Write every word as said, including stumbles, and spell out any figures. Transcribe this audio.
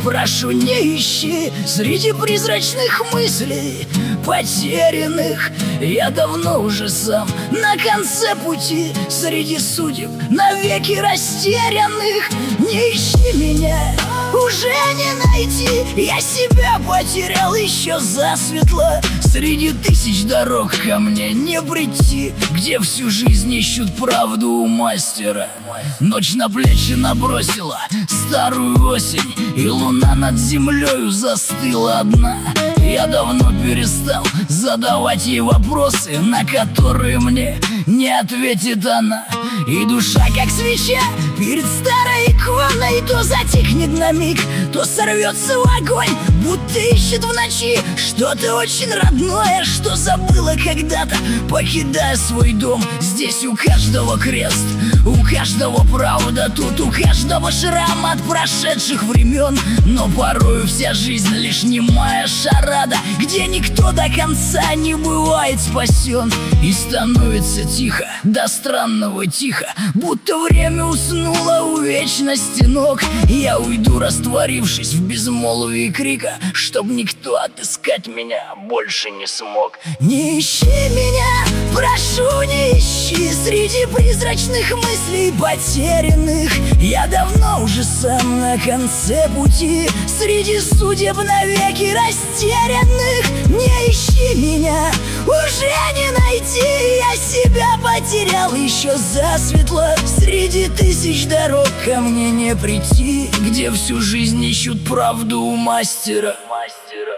прошу, не ищи среди призрачных мыслей потерянных. Я давно уже сам на конце пути, среди судеб навеки растерянных. Не ищи меня, уже не найти, я себя потерял еще засветло. Среди тысяч дорог ко мне не прийти, где всю жизнь ищут правду у мастера. Ночь на плечи набросила старую осень, и луна над землею застыла одна. Я давно перестал задавать ей вопросы, на которые мне не ответит она. И душа, как свеча перед старой иконой, то затихнет на миг, то сорвется в огонь, будто ищет в ночи что-то очень родное, что забыла когда-то, покидая свой дом. Здесь у каждого крест, у каждого правда, тут у каждого шрам от прошедших времен. Но порою вся жизнь лишь немая шарада, где никто до конца не бывает спасен. И становится тихо, до странного тихо, будто время уснуло у вечности ног. Я уйду, растворившись в безмолвии крика, чтоб никто отыскать меня больше не смог. Не ищи меня, прошу, не ищи среди призрачных мыслей потерянных. Я давно уже сам на конце пути, среди судеб навеки растерянных. Не ищи меня, уже не найти, я себя потерял еще засветло. Среди тысяч дорог ко мне не прийти, где всю жизнь ищут правду у мастера. Мастера.